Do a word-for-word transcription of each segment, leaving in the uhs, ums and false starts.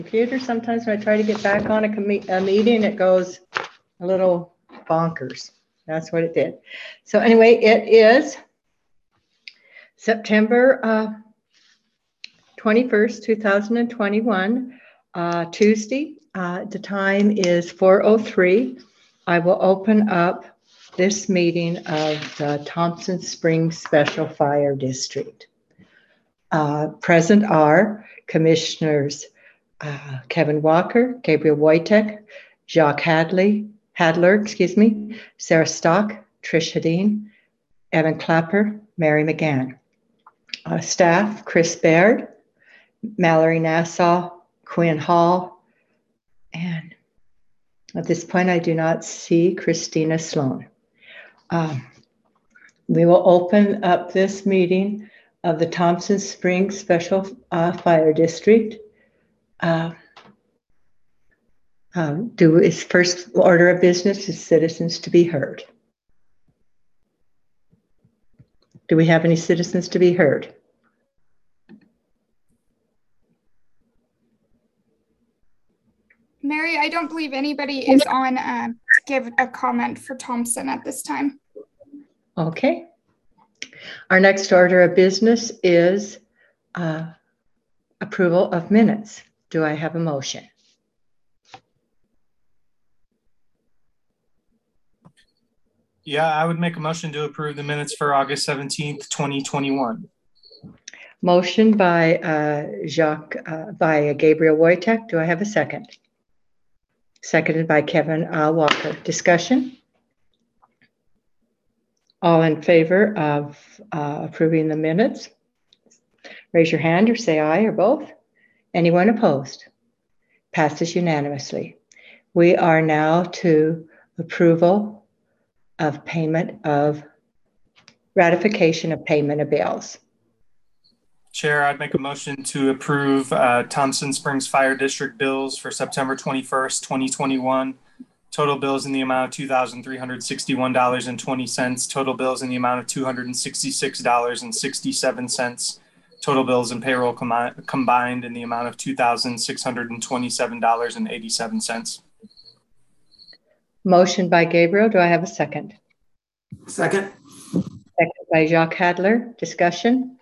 Computer, sometimes when I try to get back on a, com- a meeting, it goes a little bonkers. That's what it did. So anyway, it is September uh, twenty-first, two thousand twenty-one, uh, Tuesday. Uh, the time is four oh three. I will open up this meeting of the Thompson Springs Special Fire District. Uh, present are Commissioners uh, Kevin Walker, Gabriel Wojtek, Jacques Hadley, Hadler, excuse me, Sarah Stock, Trish Hedin, Evan Clapper, Mary McGann. Uh, staff, Chris Baird, Mallory Nassau, Quinn Hall, and at this point I do not see Christina Sloan. Um, we will open up this meeting of the Thompson Springs Special uh, Fire District. Uh, um, do its first order of business is citizens to be heard. Do we have any citizens to be heard? Mary, I don't believe anybody is on uh, to give a comment for Thompson at this time. Okay. Our next order of business is uh, approval of minutes. Do I have a motion? Yeah, I would make a motion to approve the minutes for August seventeenth, twenty twenty-one. Motion by uh, Jacques, uh, by Gabriel Wojtek. Do I have a second? Seconded by Kevin uh, Walker. Discussion? All in favor of uh, approving the minutes? Raise your hand or say aye or both. Anyone opposed? Passes unanimously. We are now to approval of payment of ratification of payment of bills. Chair, I'd make a motion to approve uh, Thompson Springs Fire District bills for September twenty-first, twenty twenty-one. Total bills in the amount of two thousand three hundred sixty-one dollars and twenty cents. Total bills in the amount of two hundred sixty-six dollars and sixty-seven cents. Total bills and payroll com- combined in the amount of two thousand six hundred twenty-seven dollars and eighty-seven cents. Motion by Gabriel. Do I have a second? Second. Second by Jacques Hadler. Discussion?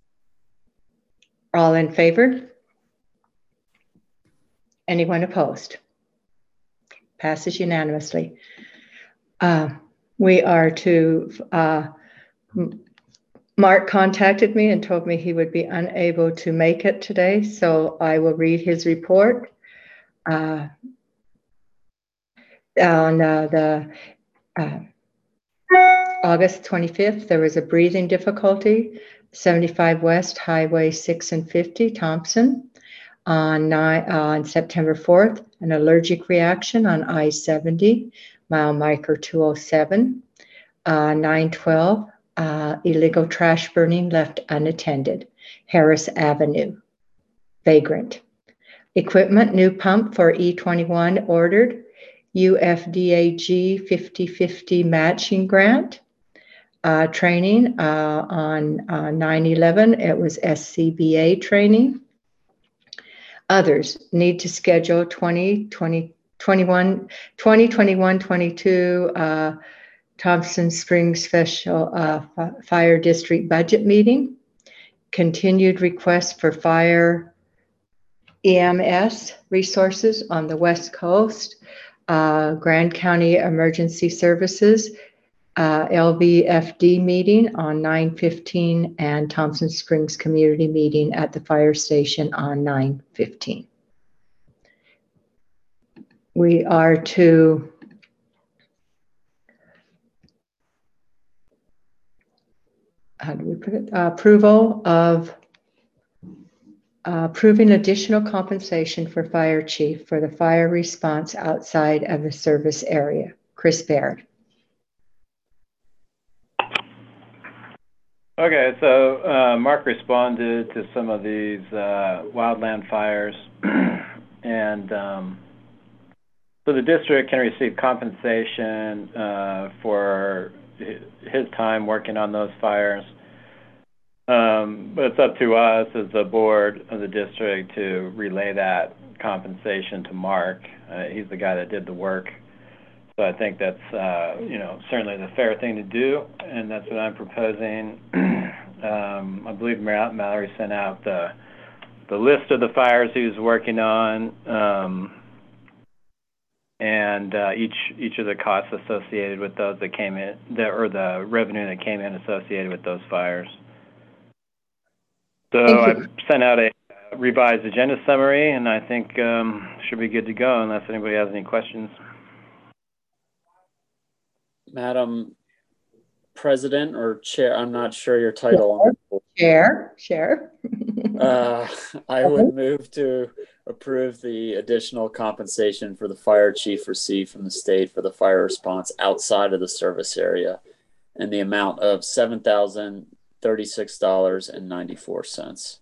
All in favor? Anyone opposed? Passes unanimously. Uh, we are to, uh, Mark contacted me and told me he would be unable to make it today, so I will read his report. Uh, on uh, the uh, August twenty-fifth, there was a breathing difficulty, seventy-five West Highway six and fifty, Thompson. On, nine, uh, on September fourth, an allergic reaction on I seventy, mile marker two oh seven. Uh, nine twelve, uh, illegal trash burning left unattended, Harris Avenue, vagrant. Equipment, new pump for E twenty-one ordered, U F D A G fifty fifty matching grant. Uh, training uh, on uh, nine eleven, it was S C B A training. Others need to schedule twenty twenty-one, twenty-two uh, Thompson Springs Special uh, Fire District budget meeting. Continued request for fire E M S resources on the West Coast. Uh, Grand County Emergency Services uh, L V F D meeting on nine fifteen and Thompson Springs Community meeting at the fire station on nine fifteen. We are to how do we put it? Uh, approval of uh, approving additional compensation for fire chief for the fire response outside of the service area. Chris Baird. Okay, so uh, Mark responded to some of these uh, wildland fires, and um, so the district can receive compensation uh, for his time working on those fires, um, but it's up to us as the board of the district to relay that compensation to Mark. Uh, he's the guy that did the work. So I think that's, uh, you know, certainly the fair thing to do, and that's what I'm proposing. um, I believe Mallory sent out the the list of the fires he was working on, um, and uh, each each of the costs associated with those that came in, the, or the revenue that came in associated with those fires. So I sent out a revised agenda summary, and I think um, should be good to go unless anybody has any questions. Madam President or Chair, I'm not sure your title. Chair, Chair. uh, I would move to approve the additional compensation for the fire chief received from the state for the fire response outside of the service area in the amount of seven thousand thirty-six dollars and ninety-four cents.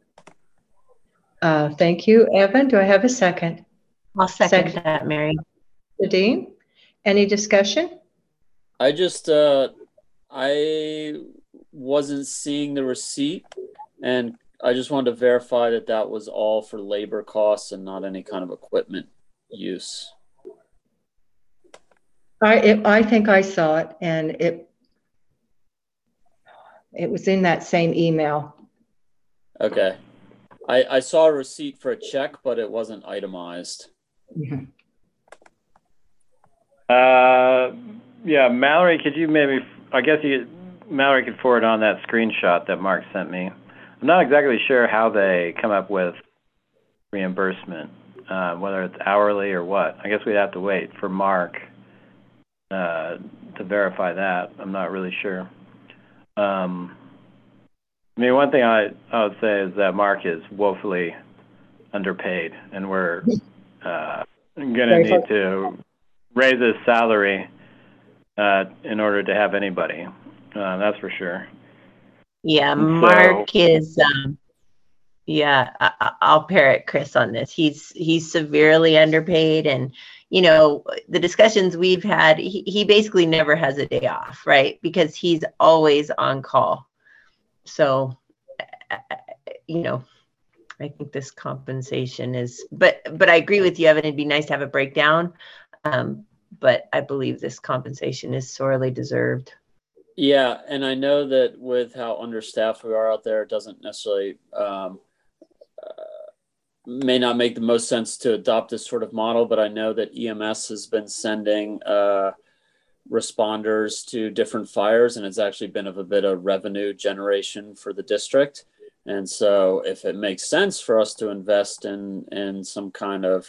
Uh, thank you, Evan. Do I have a second? I'll second, Second. that, Mary. Nadine, any discussion? I just, uh, I wasn't seeing the receipt, and I just wanted to verify that that was all for labor costs and not any kind of equipment use. I it, I think I saw it, and it it was in that same email. Okay. I, I saw a receipt for a check, but it wasn't itemized. Mm-hmm. Uh, yeah, Mallory, could you maybe, I guess you, Mallory could forward on that screenshot that Mark sent me. I'm not exactly sure how they come up with reimbursement, uh, whether it's hourly or what. I guess we'd have to wait for Mark uh, to verify that. I'm not really sure. Um, I mean, one thing I, I would say is that Mark is woefully underpaid, and we're uh, going to need to raise his salary uh, in order to have anybody. Uh, that's for sure. Yeah, So- Mark is, um, yeah, I, I- I'll parrot Chris on this. He's, he's severely underpaid, and, you know, the discussions we've had, he, he basically never has a day off, right? Because he's always on call. So, uh, you know, I think this compensation is, but, but I agree with you, Evan, it'd be nice to have a breakdown. Um, but I believe this compensation is sorely deserved. Yeah, and I know that with how understaffed we are out there, it doesn't necessarily um, uh, may not make the most sense to adopt this sort of model, but I know that E M S has been sending uh, responders to different fires, and it's actually been of a bit of revenue generation for the district. And so if it makes sense for us to invest in, in some kind of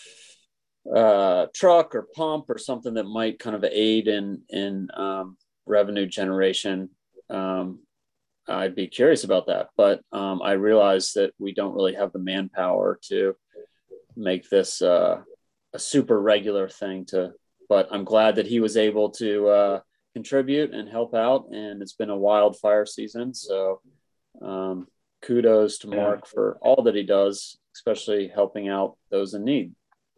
uh, truck or pump or something that might kind of aid in, in um, revenue generation, um, I'd be curious about that. But um, I realize that we don't really have the manpower to make this uh, a super regular thing to, but I'm glad that he was able to uh, contribute and help out. And it's been a wildfire season. So um, kudos to Mark for all that he does, especially helping out those in need.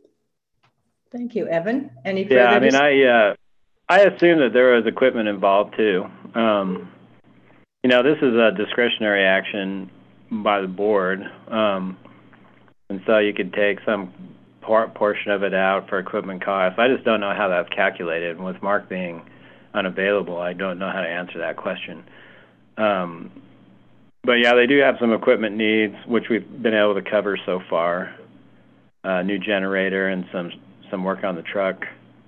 Thank you, Evan. Any further? Yeah, I mean, dis- I uh, I assume that there was equipment involved too. Um, you know, this is a discretionary action by the board, um, and so you could take some part portion of it out for equipment costs. I just don't know how that's calculated. And with Mark being unavailable, I don't know how to answer that question. Um, but yeah, they do have some equipment needs, which we've been able to cover so far. Uh, new generator and some some work on the truck.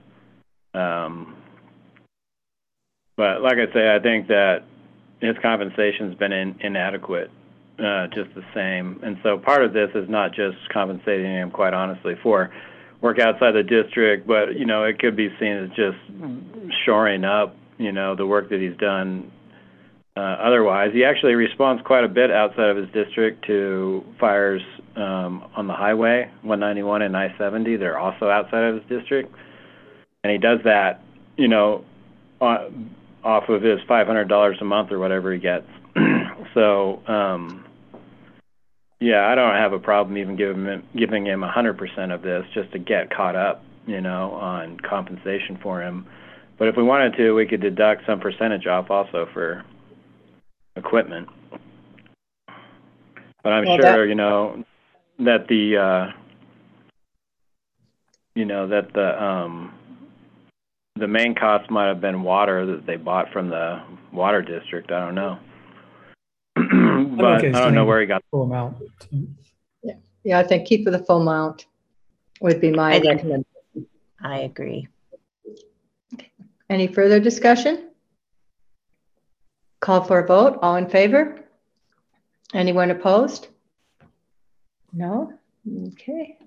Um, but like I say, I think that his compensation's been in, inadequate, uh, just the same. And so part of this is not just compensating him, quite honestly, for work outside the district, but, you know, it could be seen as just shoring up, you know, the work that he's done uh, otherwise. He actually responds quite a bit outside of his district to fires um, on the highway, one ninety-one and I seventy. They're also outside of his district. And he does that, you know, uh, off of his five hundred dollars a month or whatever he gets. So, um, yeah, I don't have a problem even giving him, giving him one hundred percent of this just to get caught up, you know, on compensation for him. But if we wanted to, we could deduct some percentage off also for equipment. But I'm Well, sure, that- you know, that the uh, you know, that the um, the main cost might have been water that they bought from the water district. I don't know. But okay I don't know saying where he got. full amount. Yeah, I think keep with the full amount would be my I think- recommendation. I agree. Any further discussion? Call for a vote. All in favor? Anyone opposed? No? Okay.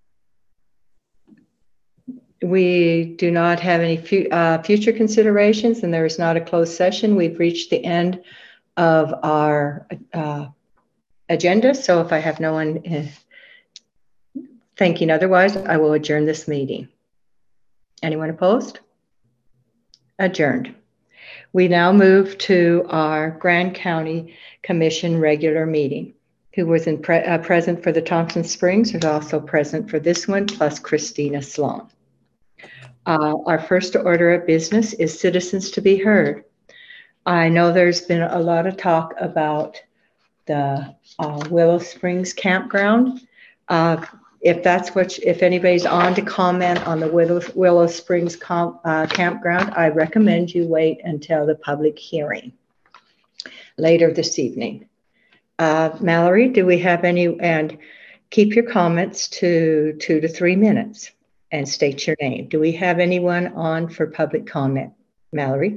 We do not have any fu- uh, future considerations, and there is not a closed session. We've reached the end of our uh, agenda, so if I have no one uh, thinking otherwise, I will adjourn this meeting. Anyone opposed? Adjourned. We now move to our Grand County Commission regular meeting. Who was in pre- uh, present for the Thompson Springs is also present for this one, plus Christina Sloan. Uh, our first order of business is citizens to be heard. I know there's been a lot of talk about the uh, Willow Springs campground. Uh, if that's what, if anybody's on to comment on the Willow, Willow Springs comp, uh, campground, I recommend you wait until the public hearing later this evening. Uh, Mallory, do we have any, and keep your comments to two to three minutes and state your name. Do we have anyone on for public comment? Mallory?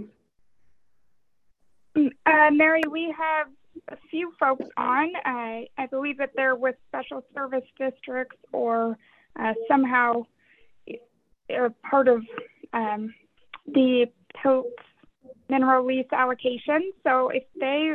Uh, Mary, we have a few folks on. Uh, I believe that they're with special service districts or uh, somehow are part of um, the P O T S mineral lease allocation. So if they